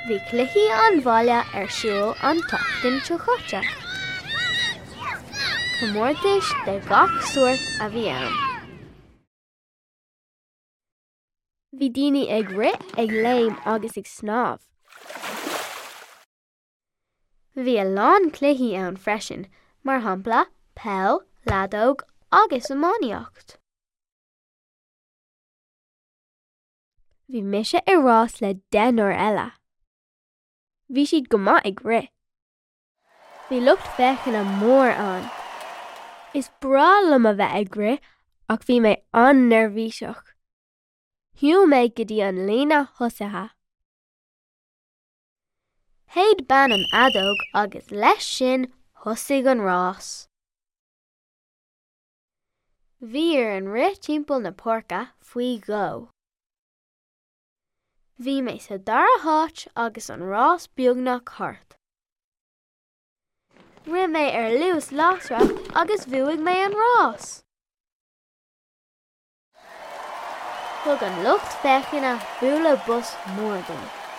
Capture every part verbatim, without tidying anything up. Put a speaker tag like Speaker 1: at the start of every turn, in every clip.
Speaker 1: Bhí cluichí an bhaile ar siúl an tachtain tuchaite. Comórtais de gach suirt a bhí ann. Bhí daoine ag rit ag léim agus ag snámh. Bhí a lán cluichí ann freisin, mar shampla, pell, ladóg agus amáníocht. Bhí mise i rás le den uair eile. Bhí siad go maith ag rit. Bhí lucht fechan an mór an. Is brá liom a bheith ag rit, ach bhí mé an-nervíseach. Thiú mé go dtí an líne thosaithe. Théad bean an adóg agus leis sin thosaigh an rás. Bhí ar an rit timpeall na Pórca faoi go. Bhí mé sa dara háit agus an rás beagnach thart. Ri mé ar luas lásra agus bhuaigh mé an rás. Thug an lucht fechanna bhuaile bus mórdom.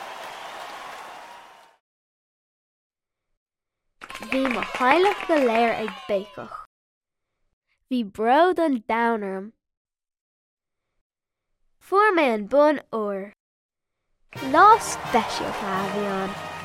Speaker 1: Bhí mo chaileach go léir ag bécach. Bhí brod an downarm. Fuair mé an bun óir. Lá speisialta a bhí an.